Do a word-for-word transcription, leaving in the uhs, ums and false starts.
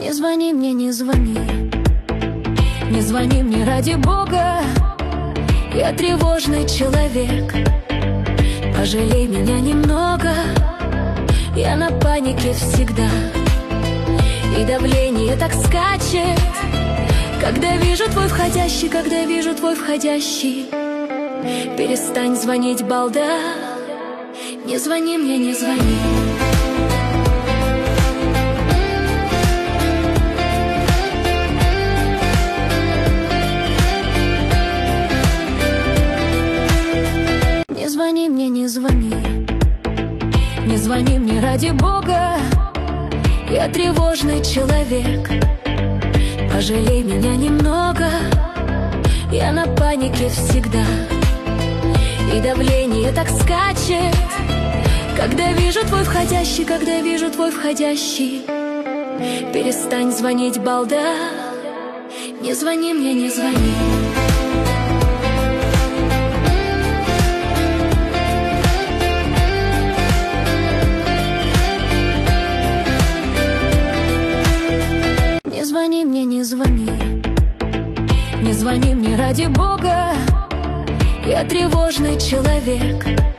Не звони мне, не звони, не звони мне ради Бога. Я тревожный человек, пожалей меня немного. Я на панике всегда, и давление так скачет, когда вижу твой входящий, когда вижу твой входящий. Перестань звонить, балда, не звони мне, не звони. Не звони мне, не звони, не звони мне ради Бога. Я тревожный человек, пожалей меня немного. Я на панике всегда, и давление так скачет, когда вижу твой входящий, когда вижу твой входящий. Перестань звонить, балда, не звони мне, не звони. Не звони мне, не звони, не звони мне ради Бога. Я тревожный человек,